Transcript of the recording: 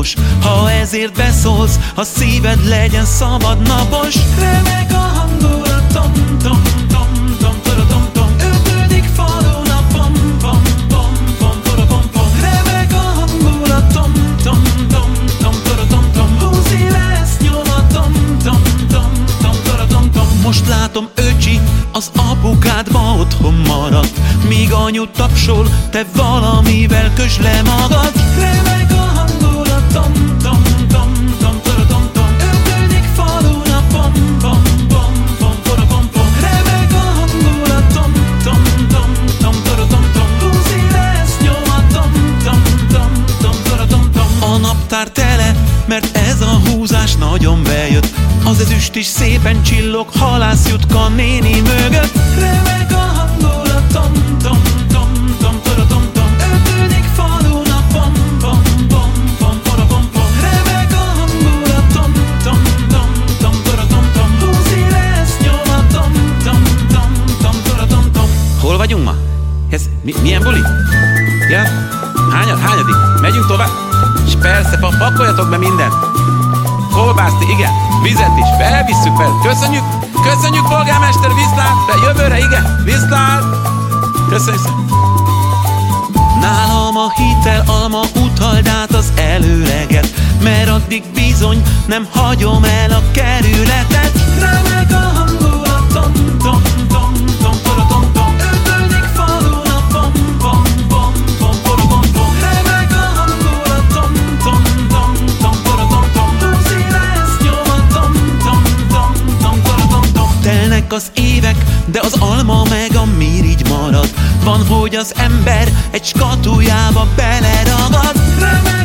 napos. Ha ezért beszólsz, a szíved legyen szabad napos. Remek a hangulat, tom, tom, tom, tom, tom, tom. Ötödik falun a pom, pom, pom, pom, pom, pom. Remek a hangulat, tom, tom, tom, tom, tom, tom. Húzi lesz nyoma, tom, tom, tom, tom, tom, tom. Most látom, öcsi, az apukádba otthon maradt, míg anyu tapsol, te valamivel kösd le magad. Remek a hangulat, tom, tom, tom, tom, tom, tom. Ötödik falun a pom, pom, pom, pom, pom, pom. Remek a hangulat, tom, tom, tom, tom, tom, tom. Húzi lesz nyoma, tom, tom, tom, tom, tom, tom. A naptár tele, mert ez a húzás nagyon bejött. Az ezüst is szépen csillog, halász Jutka néni mögött. Remek a hangulat, tom, tom, tom, tom, tom, tom. Ötödik falun a pom, pom, pom, pom, pom, pom. Remek a hangulat, tom, tom, tom, tom, tom, tom. Húzi lesz nyoma, tom, tom, tom, tom, tom. Hol vagyunk ma? Ez milyen buli? Ja? Hányadik? Megyünk tovább? És persze, pakoljatok be mindent. Kolbászt, igen, vizet is, felvisszük fel. Köszönjük polgármester, viszlát, jövőre, igen, viszlát. Köszönjük. Nálam a hitel alma, utald át az előleget, mert addig bizony nem hagyom el a kerületet. Remek a hangulat, tom, tom, tom, tom, tom, tom. Ötödik falun a pom, pom, pom, pom, pom, pom. Remek a hangulat, tom, tom, tom, tom, tom, tom. Húzi lesz nyoma, tom, tom, tom, tom, tom, tom. Telnek az évek, de az alma meg a mirigy marad. Van, hogy az ember egy skatujába beleragad.